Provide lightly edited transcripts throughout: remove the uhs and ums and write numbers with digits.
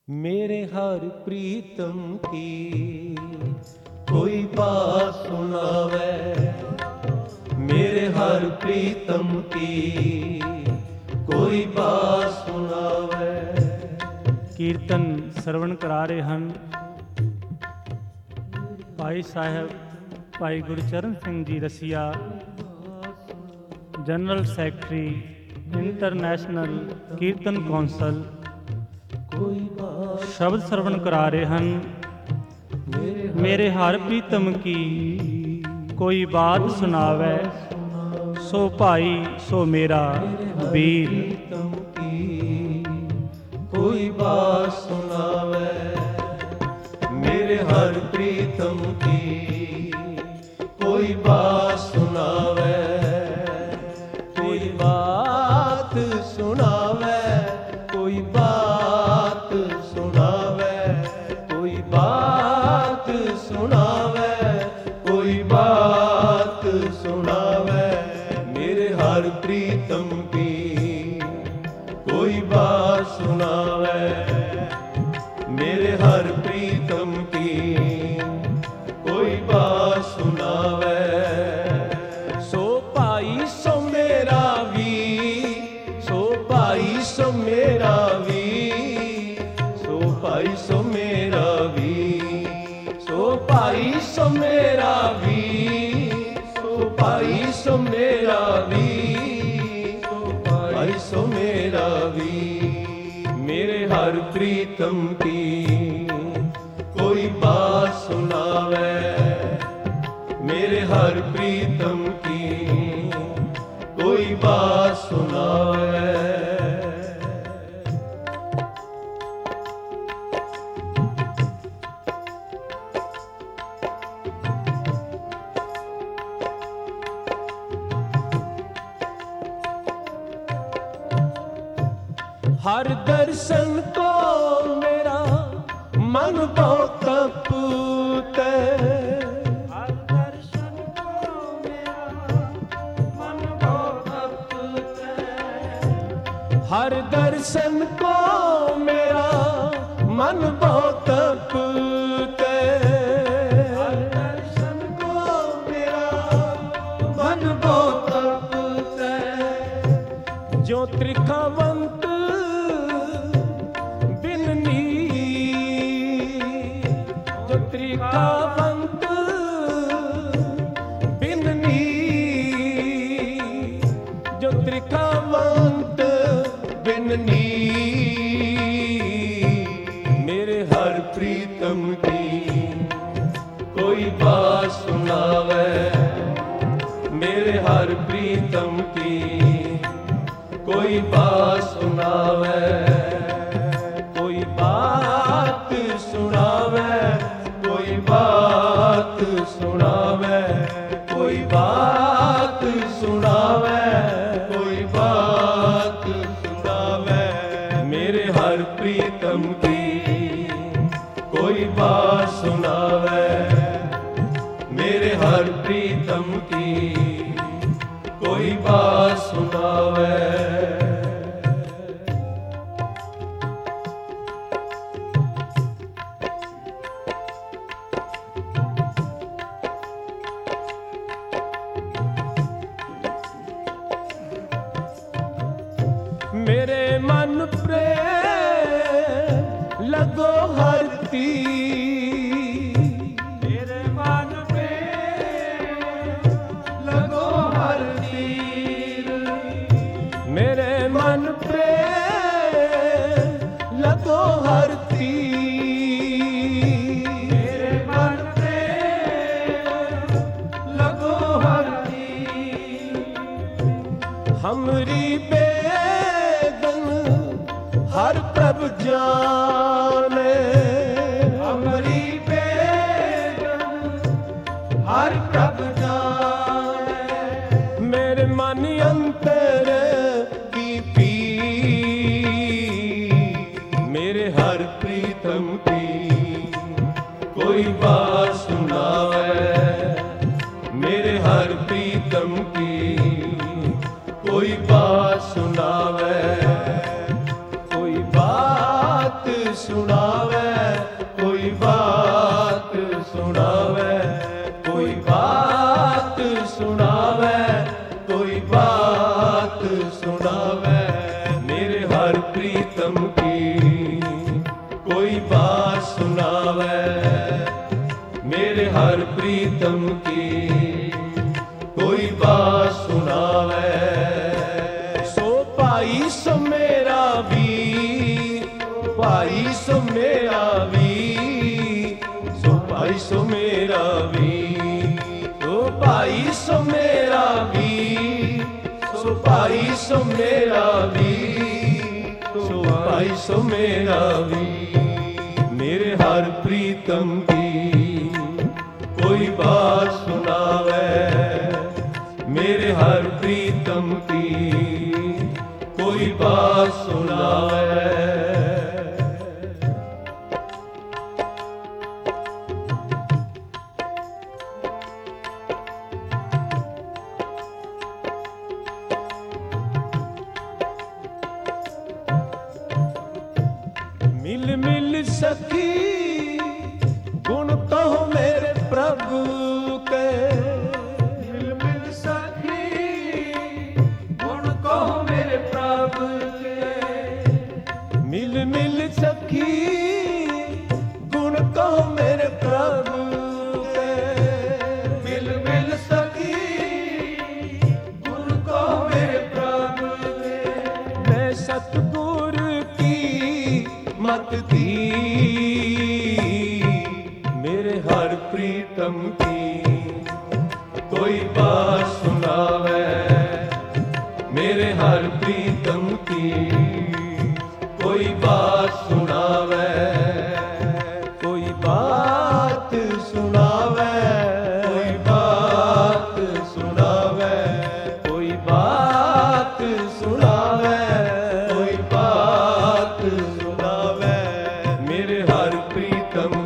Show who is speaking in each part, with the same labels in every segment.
Speaker 1: मेरे हर प्रीतम की कोई बात सुनावे, मेरे हर प्रीतम की कोई बात सुनावे।
Speaker 2: कीर्तन ਸਰਵਣ ਕਰਾ ਰਹੇ ਹਨ ਭਾਈ ਸਾਹਿਬ ਭਾਈ Gurcharan Singh ji Rasia, general secretary international Kirtan council. ਸ਼ਬਦ ਸਰਵਣ ਕਰਾ ਰਹੇ ਹਨ। ਮੇਰੇ ਹਰ ਪ੍ਰੀਤਮ ਕੀ ਕੋਈ ਬਾਤ ਸੁਣਾਵੇ, ਸੋ ਭਾਈ ਸੋ ਮੇਰਾ ਵੀਰ।
Speaker 1: कोई बात सुनावे, मेरे हर प्रीतम की कोई बात सुनावे, कोई बात सुनावे, कोई बात सुनावे, कोई बात सुनावे, कोई बात सुनावे। मेरे हर प्रीतम की कोई बात सुनावे, मेरे हर प्रीतम की कोई बात सुनावे। सो भाई सो मेरा वीर, सो भाई सो मेरा वीर, सो भाई सो मेरा वीर, सो भाई सो मेरा वीर, सो भाई सो मेरा वीर, सो भाई सो मेरा वीर। मेरे हर प्रीतम की कोई बात सुनावे, मेरे हर प्रीतम की कोई बात सुनावे। हर दर्शन को मेरा मन बहुत तपते, हर दर्शन को मेरा मन बहुत तपते, हर दर्शन को मेरा मन बहुत तपते, हर दर्शन को मेरा मन बहुत तपते। जो त्रिखावंत त्रिखावंत बिननी, जो त्रिखावंत बिननी। मेरे हर प्रीतम की कोई बात सुनावे, मेरे हर प्रीतम की कोई बात सुनावे, कोई बात सुनावे, कोई बात सुनावे, कोई बात सुनावे, कोई बात सुनावे। मेरे हर प्रीतम की कोई बात सुनावे, मेरे हर प्रीतम की कोई बात सुनावे। मेरे मन प्रेम लगो हर तीर, मेरे मन प्रेम लगो हर तीर, मेरे मन प्रेम लगो हर तीर, मेरे मन प्रेम लगो हर तीर। हमरी हर प्रभ जाने, हमरी बेगन हर प्रभ जाने। मेरे मन अंतर की पीर, मेरे हर प्रीतम की कोई बात सुनावे, मेरे हर प्रीतम की कोई बात सुनावे, कोई बात सुनावे, कोई बात सुनावे, कोई बात सुनावे, कोई बात सुनावे, मेरे हर प्रीतम की कोई बात सुनावे, मेरे हर प्रीतम की कोई बात सुनावे। सो भाई सो मेरा वीर, भाई सो मेरा वीर, सो भाई सो मेरा वीर, सो भाई सो मेरा वीर, सो भाई सो मेरा वीर, सो भाई सो मेरा वीर, मेरे हर प्रीतम की कोई बात सुनावे, मेरे हर प्रीतम की कोई बात सुनावे। मिल मिल सखी गुण कहो मेरे प्रभु के, मिल मिल सखी गुण कहो मेरे प्रभु के, मिल मिल सखी गुण कहो मेरे प्रभु के, मिल मिल सखी गुण कहो मेरे प्रभु के। मैं सतगुर की मत दी, मेरे हर प्रीतम की कोई बात सुनावे, मेरे हर प्रीतम की कोई बात सुनावे, कोई बात सुनावे, कोई बात सुनावे, कोई बात सुनावे, कोई बात सुनावे, मेरे हर प्रीतम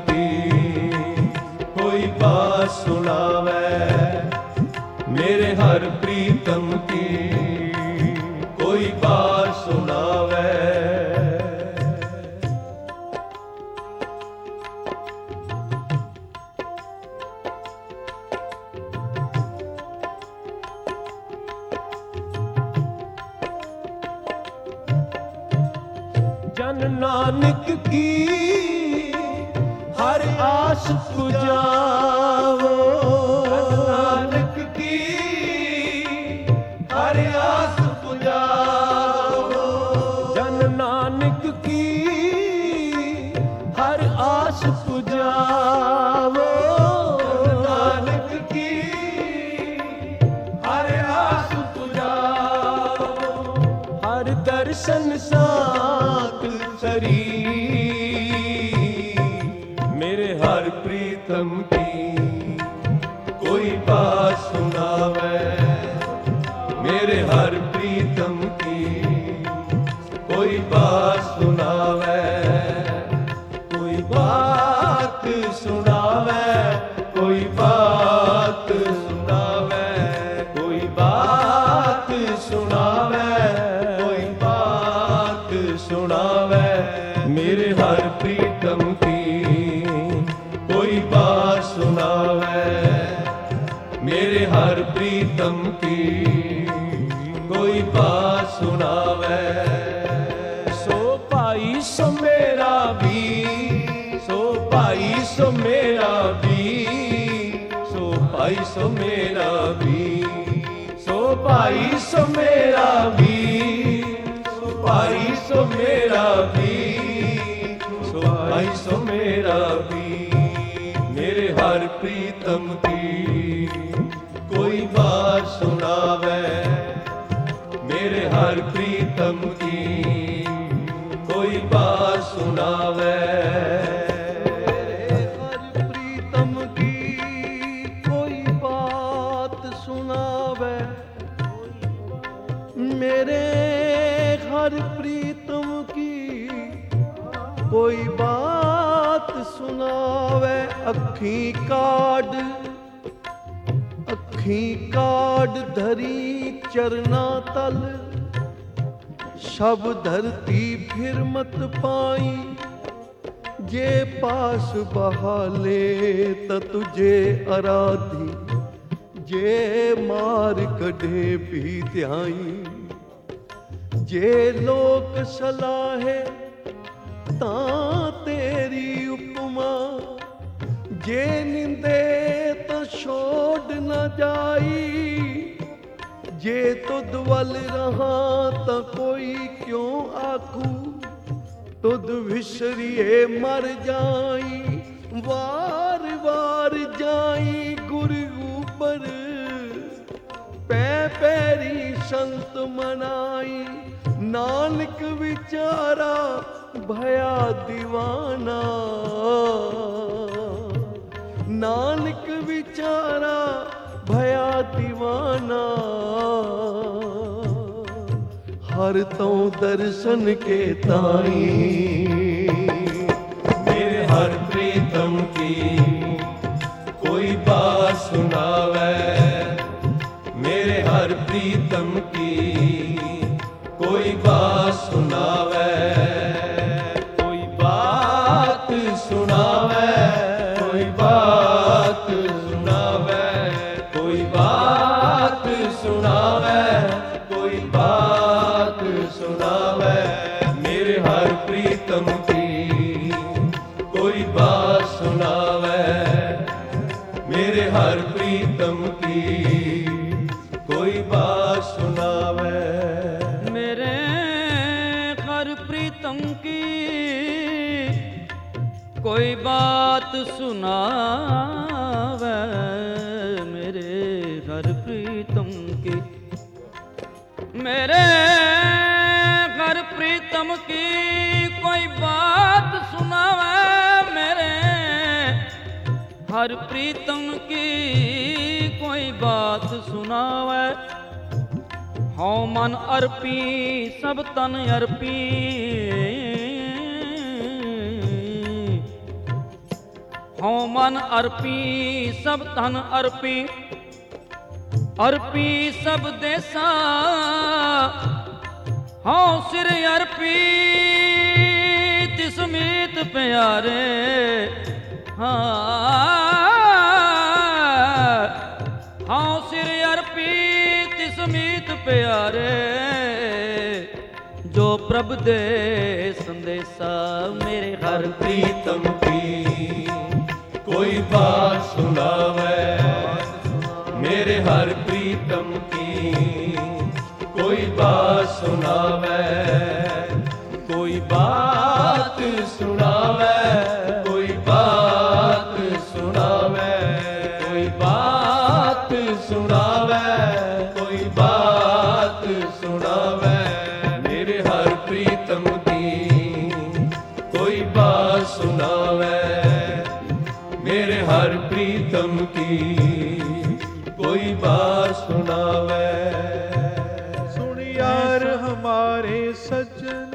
Speaker 1: कोई बात सुनावे, मेरे हर प्रीतम की कोई बात सुनावे। जन नानक की हर आस पुजावो, नानक की हर आस पुजावो, जन नानक की हर आस पुजावो, नानक की हर आस पुजावो, हर दर्शन साथ सरी, मेरे हर प्रीतम की कोई बात सुनावे, मेरे हर प्रीतम की कोई बात सुनावे, कोई बात सुनावे, कोई बात सुनावे, कोई बात सुनावे, कोई बात सुनावे, मेरे हर प्रीतम की कोई बात सुनावे, मेरे हर प्रीतम की कोई बात सुनावे। सो भाई सो मेरा वीर, सो भाई सो मेरा वीर, सो भाई सो मेरा वीर, सो भाई सो मेरा वीर, सो भाई सो मेरा वीर, सो भाई सो मेरा वीर, मेरे हर प्रीतम की कोई बात सुनावे, मेरे हर प्रीतम की कोई बात सुनावे।
Speaker 3: हर प्रीतम की कोई बात सुनावे, मेरे हर प्रीतम की कोई बात सुनावे। अखी काड धरी चरना तल, शब धरती फिर मत पाई, जे पास बहाले त तुझे आराधी, जे मार कढे भी ध्याई, जे लोक सलाहे तां तेरी उपमा, जे निंदे त छोड़ न जाई, जे तुद वल रहा त कोई क्यों आखू, तुद विसरिए मर जाई, वार वार जाई गुरु ऊपर, पै पैरी संत मनाई, नानक विचारा भया दीवाना, नानक विचारा भया दीवाना, हर तो दर्शन के ताई,
Speaker 1: मेरे हर प्रीतम की कोई बात सुनावे, मेरे हर प्रीतम की कोई बात सुनावे, कोई बात सुनावे, कोई बात सुनावे, कोई बात सुनावे, कोई बात सुनावे, मेरे हर प्रीतम की कोई बात सुनावे, मेरे हर प्रीतम की कोई बात सुनावे,
Speaker 4: मेरे हर प्रीतम की कोई बात सुनावे, मेरे हर प्रीतम की, मेरे हर प्रीतम की कोई बात सुनावे, मेरे हर प्रीतम की कोई बात सुनावे, हौ मन अर्पी सब तन अर्पी, हौ मन अर्पी सब तन अर्पी, अर्पी सब देसा, हौ सिर अर्पी तिस मीत प्यारे, हौ सिर अर्पी तिस मीत प्यारे, जो प्रभ दे संदेशा, मेरे हर
Speaker 1: प्रीतम की कोई बात सुनावे, मेरे हर प्रीतम की कोई बात सुनावे, कोई बात सुनावे, कोई बात सुनावे, कोई बात सुनावे, कोई बात सुनावे, मेरे हर प्रीतम की कोई बात सुनावे, मेरे हर प्रीतम की कोई बात सुनावे।
Speaker 3: सुन यार हमारे सज्जन,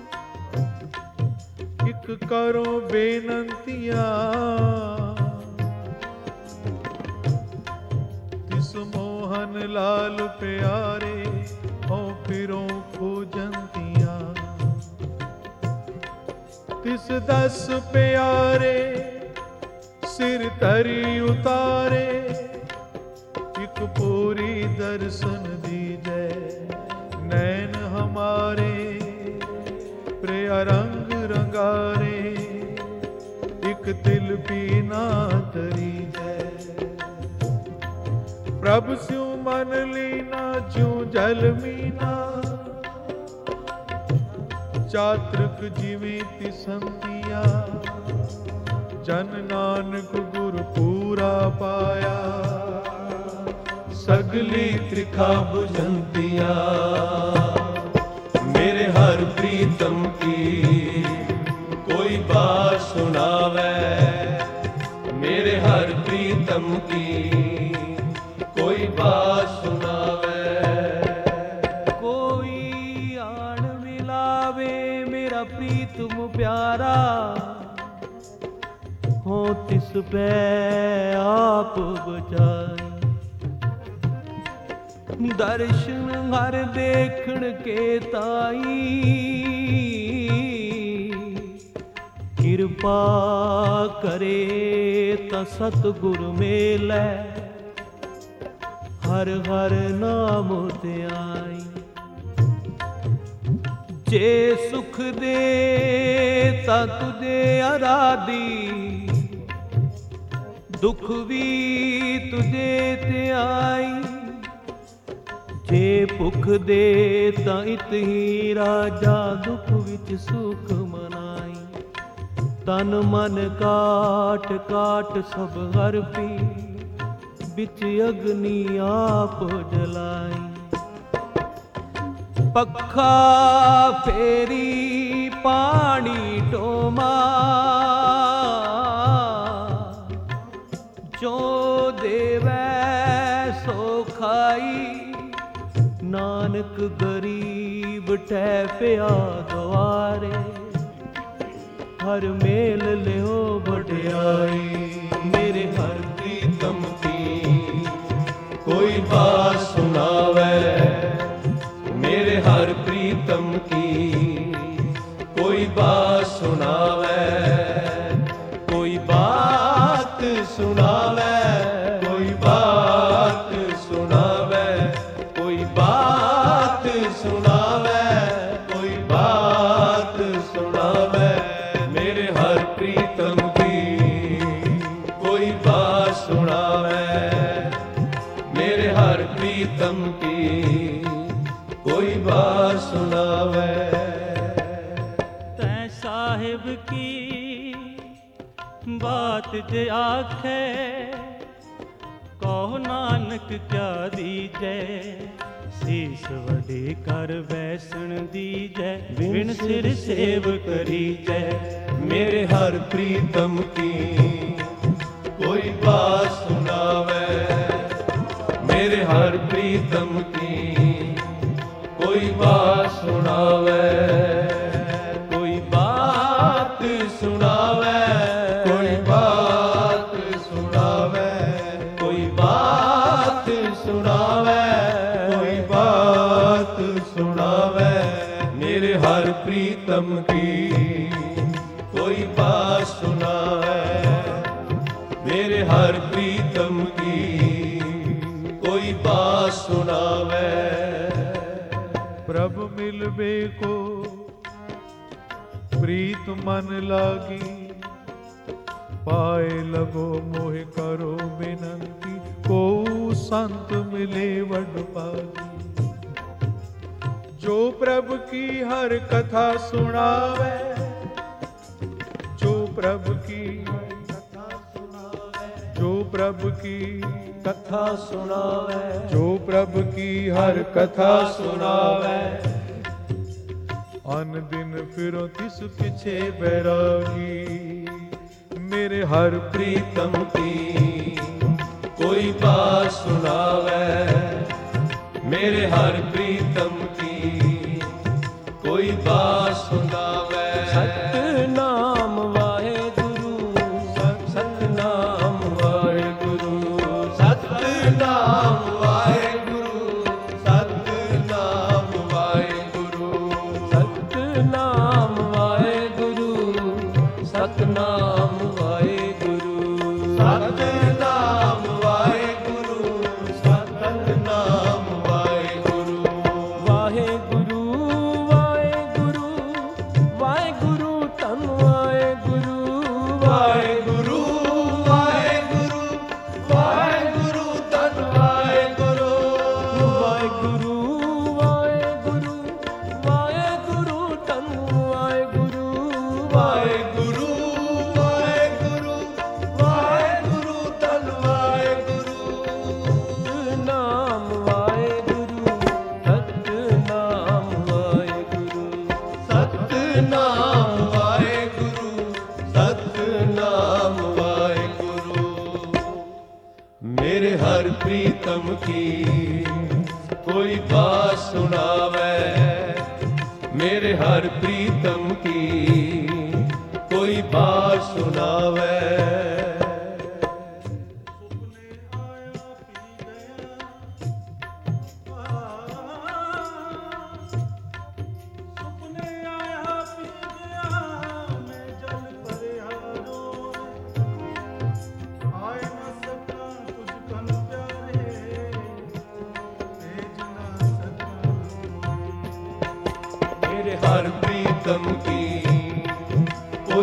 Speaker 3: एक करो बेनंतिया, तिस मोहन लाल प्यारे हो फिरो खोजंतिया, तिस 10 प्यारे सिर तरी उतारे, एक पूरी दर्शन दीजे, नैन हमारे प्रिय रंग रंगारे, एक तिल पीना तरी जय, प्रभु स्यों मन लीना ज्यों जल मीना, चातृक जीवित संतिया, जन नानक गुरु पूरा पाया,
Speaker 1: सगली त्रिखा बुझंतिया, मेरे हर प्रीतम की कोई बात सुनावे, मेरे हर प्रीतम की कोई बात सुनावे,
Speaker 3: कोई आड़ मिलावे मेरा प्रीतम प्यारा, हो तिस पे आप बचाई, दर्शन हर देखण के ताई, किरपा करे ता सतगुर मेलै, हर हर नाम ध्याई। जे सुख दे ता तुझे आराधी, दुख भी तुझे ते आई। जे भुख दे ता इत ही राजा, दुख विच सुख मनाई। तन मन काट काट सब हर पी, बिच अग्नि आप जलाई। पखा फेरी पानी डोमा, जो देवै सो खाई। नानक गरीब ठहफिया द्वारे, हर मेल लियो बड़ियाई।
Speaker 1: मेरे हर प्रीतम की कोई बात सुनावे, मेरे हर प्रीतम की कोई बात सुनावे। कोई बात सुनावे, कोई बात सुनावे, कोई बात सुनावे, कोई बात सुनावे। मेरे हर प्रीतम की कोई बात सुनावे, मेरे हर प्रीतम की कोई बात सुनावे।
Speaker 2: तै साहिब की बात जे आखे, कहो नानक क्या दीजै। शीस वडे कर बैसन दीजै, बिन सिर सेव करीजै।
Speaker 1: मेरे हर प्रीतम की कोई बात सुनावे, मेरे हर प्रीतम की कोई बात सुनावे। कोई बात सुनावे, कोई बात सुनावे, कोई बात सुनावे, कोई बात सुनावे। मेरे हर प्रीतम की कोई बात सुनावे, मेरे हर प्रीतम की कोई बात सुनावे।
Speaker 3: प्रभ मिलबे को प्रीत मन लागी, पाए लगो मोहि करो बिनंती। को संत मिले वड पागी, जो प्रभु की हर कथा सुनावे। जो प्रभु की कथा सुनावे, जो प्रभु की
Speaker 1: कथा सुनावे,
Speaker 3: जो प्रभु की हर कथा सुनावे। अन दिन फिरो तिस पिछे बैरागी, मेरे हर
Speaker 1: प्रीतम की कोई बात सुनावे, मेरे हर प्रीतम की कोई बात सुनावे। सतनाम वाहेगुरु, सतनाम वाहेगुरु, सतनाम वाहेगुरु, सतनाम वाहेगुरु, सतनाम वाहेगुरु, सतनाम वाहेगुरु, सतनाम वाहेगुरु, सतनाम वाहेगुरु। वाहेगुरु वाहेगुरु वाहेगुरु तन वाहेगुरु, वाहेगुरु वाहेगुरु वाहेगुरु तन वाहेगुरु, वाहेगुरु वाहेगुरु वाहेगुरु तन वाहेगुरु, वाहेगुरु वाहेगुरु वाहेगुरु तन वाहेगुरु। नाम वाहेगुरु, सतनाम वाहेगुरु, सतनाम वाहेगुरु, सतनाम वाहेगुरु। मेरे हर प्रीतम की कोई बात सुनावे, मेरे हर प्रीतम की कोई बात सुनावे।
Speaker 2: सुपने आया पी गया मैं जल परे।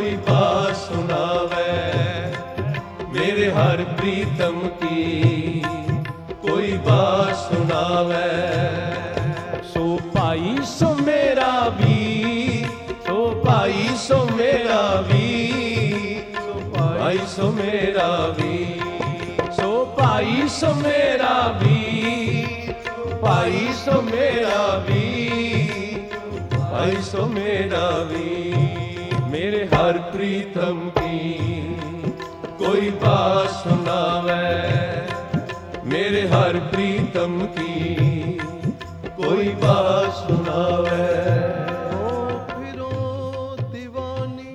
Speaker 1: कोई बात सुनावे मेरे हर प्रीतम की, कोई बात सुनावे। सो भाई सो मेरा वीर, सो भाई सो मेरा वीर, सो भाई सो मेरा वीर, सो भाई सो मेरा वीर, भाई सो मेरा वीर, भाई सो मेरा वीर। मेरे हर प्रीतम की कोई बात सुनावे, मेरे हर प्रीतम की कोई बात सुनावे।
Speaker 3: हो फिरो दीवानी,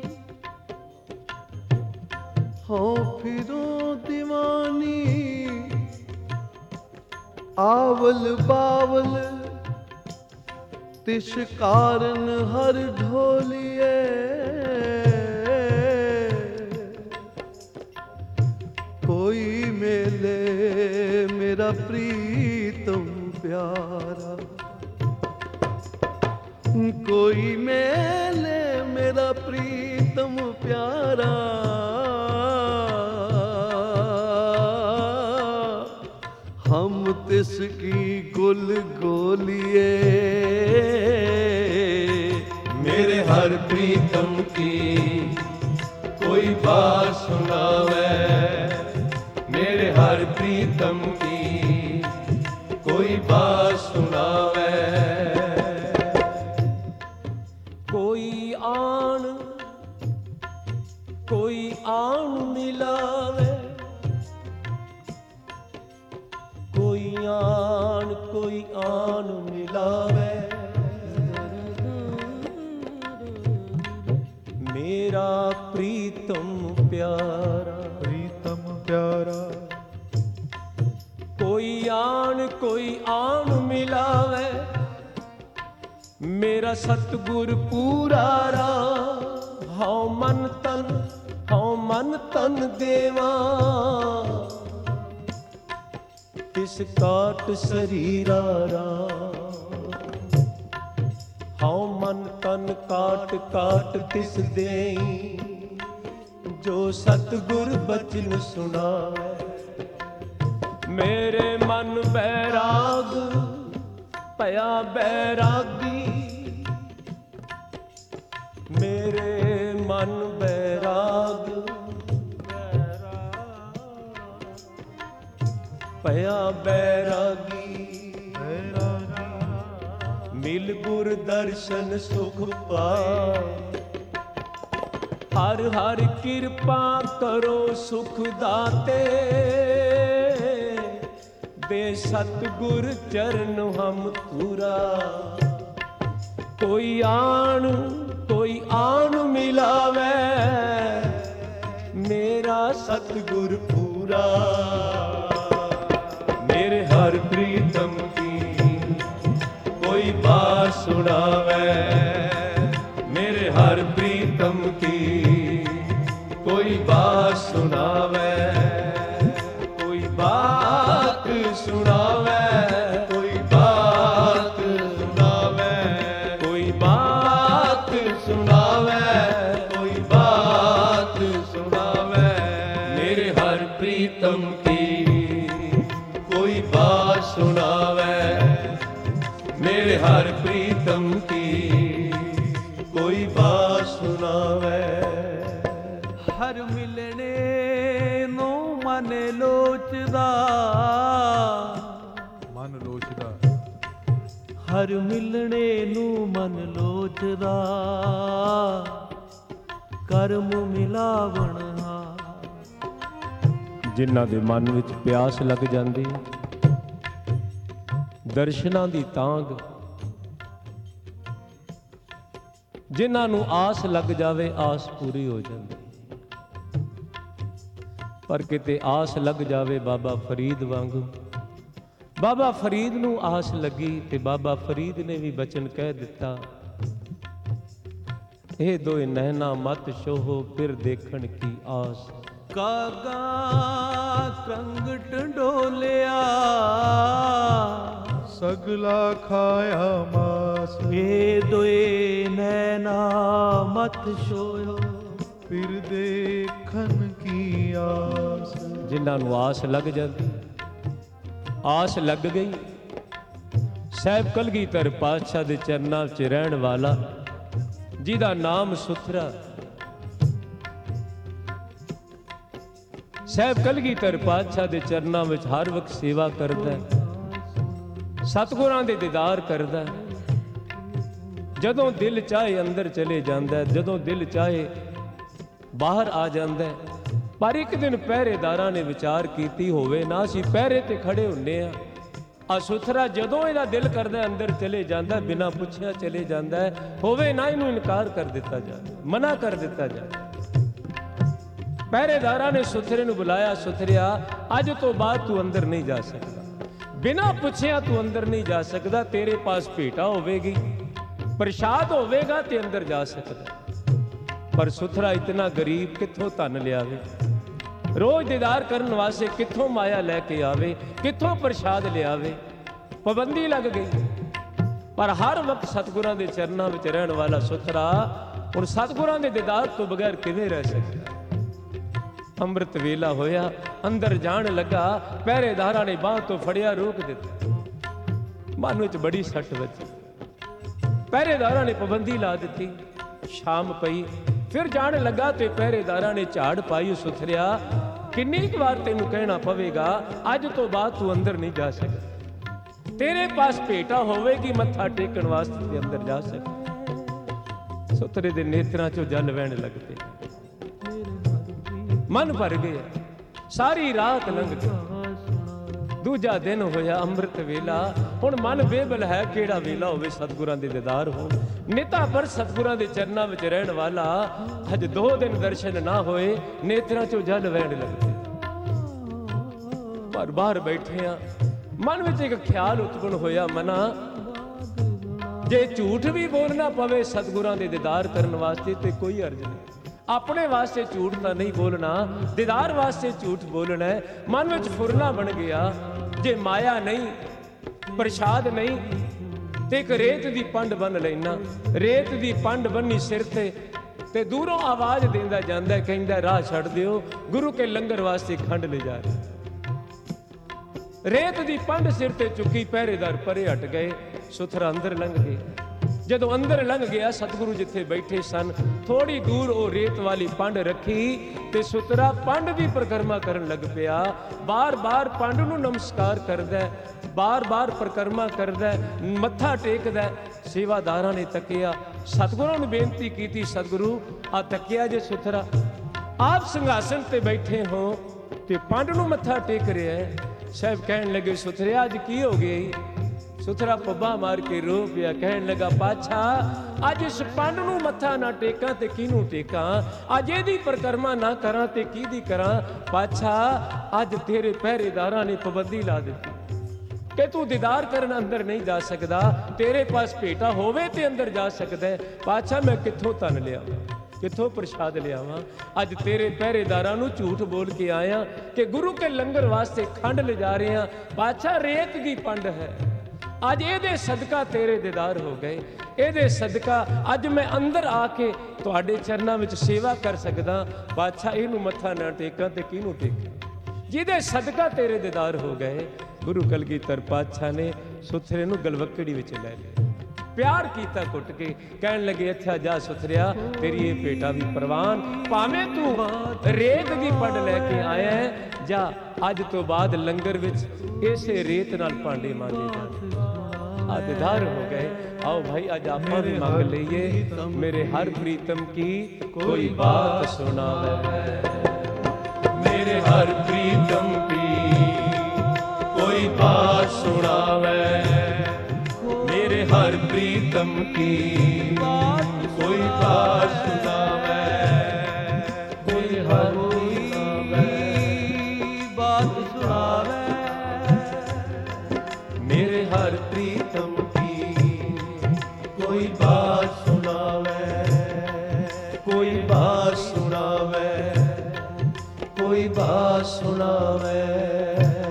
Speaker 3: हो फिरो दीवानी, आवल बावल तिस कारण हर ढोलिए। कोई मेले मेरा प्रीतम प्यारा, कोई मेले मेरा प्रीतम प्यारा। हम तिसकी गुल गोलिए।
Speaker 1: मेरे हर प्रीतम की कोई बात सुनावे, मेरे हर प्रीतम की कोई बात सुनावे। कोई आन मिलावे, कोई आन मिलावे। मेरा प्रीतम प्यारा,
Speaker 3: प्रीतम प्यारा।
Speaker 1: कोई आन मिलावे, मेरा सतगुर पूरा रा। हौ मन तन देवा, तिस काट शरीरा रा। हौ मन तन काट काट तिस देई, जो सतगुर बचन सुनावे। मेरे मन बैराग पया बैरागी, मेरे मन बैराग पया बैरागी। मिल गुर दर्शन सुख पाए, हर हर कृपा करो सुख दाते। दे सतगुर चरण हम पूरा, कोई आन मिलावे, मेरा सतगुर पूरा। मेरे हर प्रीतम की कोई बात सुनावे, मेरे हर प्रीतम की कोई बात सुनावे। कोई बात सुनावे, कोई बात सुनावे, कोई बात सुनावे, कोई बात सुनावे। मेरे हर प्रीतम की कोई बात सुनावे, मेरे हर प्रीतम की कोई बात सुनावे।
Speaker 4: हर मिलने नो मन लोचदा,
Speaker 3: मन लोचदा।
Speaker 4: हर मिलने नू मन लोचदा, ਕਰਮ ਮਿਲਾਵਣ ਹਾਰ।
Speaker 1: ਜਿਨ੍ਹਾਂ ਦੇ ਮਨ ਵਿੱਚ ਪਿਆਸ ਲੱਗ ਜਾਂਦੀ, ਦਰਸ਼ਨਾਂ ਦੀ ਤਾਂਗ, ਜਿਨ੍ਹਾਂ ਨੂੰ ਆਸ ਲੱਗ ਜਾਵੇ ਆਸ ਪੂਰੀ ਹੋ ਜਾਂਦੀ। ਪਰ ਕਿਤੇ ਆਸ ਲੱਗ ਜਾਵੇ ਬਾਬਾ ਫਰੀਦ ਵਾਂਗੂ, ਬਾਬਾ ਫਰੀਦ ਨੂੰ ਆਸ ਲੱਗੀ ਤੇ ਬਾਬਾ ਫਰੀਦ ਨੇ ਵੀ ਬਚਨ ਕਹਿ ਦਿੱਤਾ, ਇਹ ਦੋਏ ਨੈਣਾ ਮਤ ਛੋਹੋ ਫਿਰ ਦੇਖਣ ਕੀ ਆਸ।
Speaker 4: ਕਾਗਾ ਕੰਗ ਟੰਡੋਲਿਆ
Speaker 3: ਸਗਲਾ ਖਾਇਆ ਮਾਸ।
Speaker 4: ਇਹ ਦੋਏ ਨੈਣਾ ਮਤ ਛੋਹੋ
Speaker 1: ਜਿਨ੍ਹਾਂ ਨੂੰ ਆਸ ਲੱਗ ਜਾਂਦੀ, ਆਸ ਲੱਗ ਗਈ। ਸਾਹਿਬ ਕਲਗੀਧਰ ਪਾਤਸ਼ਾਹ ਦੇ ਚਰਨਾਂ 'ਚ ਰਹਿਣ ਵਾਲਾ, ਜਿਹਦਾ ਨਾਮ ਸੁਥਰਾ, ਸਾਹਿਬ ਕਲਗੀਧਰ ਪਾਤਸ਼ਾਹ ਦੇ ਚਰਨਾਂ ਵਿੱਚ ਹਰ ਵਕਤ ਸੇਵਾ ਕਰਦਾ, ਸਤਿਗੁਰਾਂ ਦੇ ਦੀਦਾਰ ਕਰਦਾ। ਜਦੋਂ ਦਿਲ ਚਾਹੇ ਅੰਦਰ ਚਲੇ ਜਾਂਦਾ, ਜਦੋਂ ਦਿਲ ਚਾਹੇ ਬਾਹਰ ਆ ਜਾਂਦਾ। ਪਰ ਇੱਕ ਦਿਨ ਪਹਿਰੇਦਾਰਾਂ ਨੇ ਵਿਚਾਰ ਕੀਤੀ ਹੋਵੇ ਨਾ, ਅਸੀਂ ਪਹਿਰੇ ਤੇ ਖੜੇ ਹੁੰਨੇ ਆ, ਆ ਸੁਥਰਾ ਜਦੋਂ ਇਹਦਾ ਦਿਲ ਕਰਦਾ ਅੰਦਰ ਚਲੇ ਜਾਂਦਾ, ਬਿਨਾਂ ਪੁੱਛਿਆ ਚਲੇ ਜਾਂਦਾ, ਹੋਵੇ ਨਾ ਇਹਨੂੰ ਇਨਕਾਰ ਕਰ ਦਿੱਤਾ ਜਾਏ, ਮਨਾ ਕਰ ਦਿੱਤਾ ਜਾਏ। ਪਹਿਰੇਦਾਰਾਂ ਨੇ ਸੁਥਰੇ ਨੂੰ ਬੁਲਾਇਆ, ਸੁਥਰਿਆ ਅੱਜ ਤੋਂ ਬਾਅਦ ਤੂੰ ਅੰਦਰ ਨਹੀਂ ਜਾ ਸਕਦਾ, ਬਿਨਾਂ ਪੁੱਛਿਆ ਤੂੰ ਅੰਦਰ ਨਹੀਂ ਜਾ ਸਕਦਾ, ਤੇਰੇ ਪਾਸ ਭੇਟਾ ਹੋਵੇਗੀ, ਪ੍ਰਸ਼ਾਦ ਹੋਵੇਗਾ ਤੇ ਅੰਦਰ ਜਾ ਸਕਦਾ। ਪਰ ਸੁਥਰਾ ਇਤਨਾ ਗਰੀਬ, ਕਿੱਥੋਂ ਧਨ ਲਿਆਵੇ, ਰੋਜ਼ ਦੀਦਾਰ ਕਰਨ ਵਾਸਤੇ ਕਿੱਥੋਂ ਮਾਇਆ ਲੈ ਕੇ ਆਵੇ, ਕਿੱਥੋਂ ਪ੍ਰਸ਼ਾਦ ਲਿਆਵੇ। ਪਾਬੰਦੀ ਲੱਗ ਗਈ। ਪਰ ਹਰ ਵਕਤ ਸਤਿਗੁਰਾਂ ਦੇ ਚਰਨਾਂ ਵਿੱਚ ਰਹਿਣ ਵਾਲਾ ਸੁਥਰਾ ਹੁਣ ਸਤਿਗੁਰਾਂ ਦੇ ਦੀਦਾਰ ਤੋਂ ਬਗੈਰ ਕਿਵੇਂ ਰਹਿ ਸਕਦਾ। ਅੰਮ੍ਰਿਤ ਵੇਲਾ ਹੋਇਆ, ਅੰਦਰ ਜਾਣ ਲੱਗਾ, ਪਹਿਰੇਦਾਰਾਂ ਨੇ ਬਾਂਹ ਤੋਂ ਫੜਿਆ, ਰੋਕ ਦਿੱਤਾ। ਮਨ ਵਿੱਚ ਬੜੀ ਸੱਟ ਵੱਜੀ। ਪਹਿਰੇਦਾਰਾਂ ਨੇ ਪਾਬੰਦੀ ਲਾ ਦਿੱਤੀ। ਸ਼ਾਮ ਪਈ, ਫਿਰ ਜਾਣ ਲੱਗਾ ਤੇ ਪਹਿਰੇਦਾਰਾਂ ਨੇ ਝਾੜ ਪਾਈ, ਸੁਥਰਿਆ ਕਿੰਨੀ ਕੁ ਵਾਰ ਤੈਨੂੰ ਕਹਿਣਾ ਪਵੇਗਾ, ਅੱਜ ਤੋਂ ਬਾਅਦ ਤੂੰ ਅੰਦਰ ਨਹੀਂ ਜਾ ਸਕਦਾ, ਤੇਰੇ ਪਾਸ ਭੇਟਾ ਹੋਵੇਗੀ, ਮੱਥਾ ਟੇਕਣ ਵਾਸਤੇ ਤੇ ਅੰਦਰ ਜਾ ਸਕਦਾ। ਸੁਥਰੇ ਦੇ ਨੇਤਰਾਂ ਚੋਂ ਜਲ ਵਹਿਣ ਲੱਗ ਪਏ, ਮਨ ਭਰ ਗਿਆ। ਸਾਰੀ ਰਾਤ ਲੰਘ ਗਈ, ਦੂਜਾ ਦਿਨ ਹੋਇਆ, ਅੰਮ੍ਰਿਤ ਵੇਲਾ। ਹੁਣ ਮਨ ਬੇਬਲ ਹੈ, ਕਿਹੜਾ ਵੇਲਾ ਹੋਵੇ ਸਤਿਗੁਰਾਂ ਦੇ ਦੀਦਾਰ ਹੋਣ। ਨਿਤਾ ਪਰ ਸਤਿਗੁਰਾਂ ਦੇ ਚਰਨਾਂ ਵਿੱਚ ਰਹਿਣ ਵਾਲਾ, ਅੱਜ 2 ਦਿਨ ਦਰਸ਼ਨ ਨਾ ਹੋਏ, ਨੇਤਰਾਂ ਚੋਂ ਜਲ ਵਹਿਣ ਲੱਗ ਪਏ। ਪਰ ਬਾਹਰ ਬੈਠੇ ਆ, ਮਨ ਵਿੱਚ ਇੱਕ ਖਿਆਲ ਉਤਪਨ ਹੋਇਆ, ਮਨਾ ਜੇ ਝੂਠ ਵੀ ਬੋਲਣਾ ਪਵੇ ਸਤਿਗੁਰਾਂ ਦੇ ਦੀਦਾਰ ਕਰਨ ਵਾਸਤੇ ਤੇ ਕੋਈ ਅਰਜ਼ ਨਹੀਂ। ਆਪਣੇ ਵਾਸਤੇ ਝੂਠ ਤਾਂ ਨਹੀਂ ਬੋਲਣਾ, ਦੀਦਾਰ ਵਾਸਤੇ ਝੂਠ ਬੋਲਣਾ ਹੈ। ਮਨ ਵਿੱਚ ਫੁਰਨਾ ਬਣ ਗਿਆ, ਜੇ ਮਾਇਆ ਨਹੀਂ, ਪ੍ਰਸ਼ਾਦ ਨਹੀਂ ਤੇ ਇੱਕ ਰੇਤ ਦੀ ਪੰਡ ਬੰਨ ਲੈਣਾ। ਰੇਤ ਦੀ ਪੰਡ ਬੰਨੀ ਸਿਰ ਤੇ ਦੂਰੋਂ ਆਵਾਜ਼ ਦਿੰਦਾ ਜਾਂਦਾ, ਕਹਿੰਦਾ ਰਾਹ ਛੱਡ ਦਿਓ, ਗੁਰੂ ਕੇ ਲੰਗਰ ਵਾਸਤੇ ਖੰਡ ਲੈ ਜਾ ਰਹੇ। ਰੇਤ ਦੀ ਪੰਡ ਸਿਰ ਤੇ ਚੁੱਕੀ, ਪਹਿਰੇਦਾਰ ਪਰੇ ਹਟ ਗਏ, ਸੁਥਰਾ ਅੰਦਰ ਲੰਘ ਗਏ। ਜਦੋਂ ਅੰਦਰ ਲੰਘ ਗਿਆ, ਸਤਿਗੁਰੂ ਜਿੱਥੇ ਬੈਠੇ ਸਨ, ਥੋੜੀ ਦੂਰ ਉਹ ਰੇਤ ਵਾਲੀ ਪੰਡ ਰੱਖੀ ਤੇ ਸੁਥਰਾ ਪੰਡ ਦੀ ਪਰਿਕਰਮਾ ਕਰਨ ਲੱਗ ਪਿਆ। ਬਾਰ-ਬਾਰ ਪੰਡ ਨੂੰ ਨਮਸਕਾਰ ਕਰਦਾ, ਬਾਰ-ਬਾਰ ਪਰਿਕਰਮਾ ਕਰਦਾ, ਮੱਥਾ ਟੇਕਦਾ। ਸੇਵਾਦਾਰਾਂ ਨੇ ਤੱਕਿਆ, ਸਤਿਗੁਰਾਂ ਨੂੰ ਬੇਨਤੀ ਕੀਤੀ, ਸਤਿਗੁਰੂ ਆ ਤੱਕਿਆ ਜੇ ਸੁਥਰਾ, ਆਪ ਸਿੰਘਾਸਨ ਤੇ ਬੈਠੇ ਹੋ ਤੇ ਪੰਡ ਨੂੰ ਮੱਥਾ ਟੇਕ ਰਿਹਾ ਹੈ। ਸਾਹਿਬ ਕਹਿਣ ਲੱਗੇ, ਸੁਥਰਿਆ ਅੱਜ ਕੀ ਹੋ ਗਿਆ? ਸੁਥਰਾ ਪੱਬਾ ਮਾਰ ਕੇ ਰੋ ਪਿਆ, ਕਹਿਣ ਲੱਗਾ, ਪਾਤਸ਼ਾਹ ਅੱਜ ਇਸ ਪੰਡ ਨੂੰ ਮੱਥਾ ਨਾ ਟੇਕਾਂ ਤੇ ਕਿਹਨੂੰ ਟੇਕਾਂ, ਅੱਜ ਇਹਦੀ ਪਰਿਕਰਮਾ ਨਾ ਕਰਾਂ ਤੇ ਕਿਹਦੀ ਕਰਾਂ। ਪਾਤਸ਼ਾਹ ਅੱਜ ਤੇਰੇ ਪਹਿਰੇਦਾਰਾਂ ਨੇ ਪਾਬੰਦੀ ਲਾ ਦਿੱਤੀ ਕਿ ਤੂੰ ਦੀਦਾਰ ਕਰਨ ਅੰਦਰ ਨਹੀਂ ਜਾ ਸਕਦਾ, ਤੇਰੇ ਪਾਸ ਭੇਟਾ ਹੋਵੇ ਤੇ ਅੰਦਰ ਜਾ ਸਕਦਾ। ਪਾਤਸ਼ਾਹ ਮੈਂ ਕਿੱਥੋਂ ਧਨ ਲਿਆਵਾਂ, ਕਿੱਥੋਂ ਪ੍ਰਸ਼ਾਦ ਲਿਆਵਾਂ? ਅੱਜ ਤੇਰੇ ਪਹਿਰੇਦਾਰਾਂ ਨੂੰ ਝੂਠ ਬੋਲ ਕੇ ਆਇਆ ਕਿ ਗੁਰੂ ਕੇ ਲੰਗਰ ਵਾਸਤੇ ਖੰਡ ਲਿਜਾ ਰਹੇ ਹਾਂ। ਪਾਤਸ਼ਾਹ ਰੇਤ ਦੀ ਪੰਡ ਹੈ, ਅੱਜ ਇਹਦੇ ਸਦਕਾ ਤੇਰੇ ਦੀਦਾਰ ਹੋ ਗਏ, ਇਹਦੇ ਸਦਕਾ ਅੱਜ ਮੈਂ ਅੰਦਰ ਆ ਕੇ ਤੁਹਾਡੇ ਚਰਨਾਂ ਵਿੱਚ ਸੇਵਾ ਕਰ ਸਕਦਾ। ਪਾਤਸ਼ਾਹ ਇਹਨੂੰ ਮੱਥਾ ਨਾ ਟੇਕਾਂ ਤੇ ਕਿਹਨੂੰ ਟੇਕਾਂ, ਜਿਹਦੇ ਸਦਕਾ ਤੇਰੇ ਦੀਦਾਰ ਹੋ ਗਏ। ਗੁਰੂ ਕਲਗੀਧਰ ਪਾਤਸ਼ਾਹ ਨੇ ਸੁਥਰੇ ਨੂੰ ਗਲਵੱਕੜੀ ਵਿੱਚ ਲੈ ਲਿਆ, ਪਿਆਰ ਕੀਤਾ ਕੁੱਟ ਕੇ, ਕਹਿਣ ਲੱਗੇ, ਇੱਥੇ ਜਾ ਸੁਥਰਿਆ, ਤੇਰੀ ਇਹ ਭੇਟਾ ਵੀ ਪ੍ਰਵਾਨ, ਭਾਵੇਂ ਤੂੰ ਰੇਤ ਦੀ ਪੰਡ ਲੈ ਕੇ ਆਇਆ, ਜਾ ਅੱਜ ਤੋਂ ਬਾਅਦ ਲੰਗਰ ਵਿੱਚ ਇਸੇ ਰੇਤ ਨਾਲ ਭਾਂਡੇ ਮਾਂਜੇ ਜਾਣ। ਆ ਦੀਦਾਰ ਹੋ ਗਏ। आओ भाई आज आपा भी मांग लीए, मेरे हर प्रीतम की कोई बात सुनावे, मेरे हर प्रीतम की कोई बात सुनावे, मेरे हर प्रीतम की कोई बात सुनावे, कोई हर बात सुनावे, मेरे हर प्रीतम कोई बात सुनावे, कोई बात सुनावे, कोई बात सुनावे।